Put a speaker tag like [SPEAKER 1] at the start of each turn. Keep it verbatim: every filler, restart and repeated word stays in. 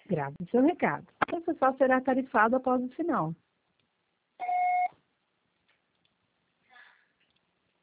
[SPEAKER 1] Grave seu recado. Esse só será tarifado após o sinal.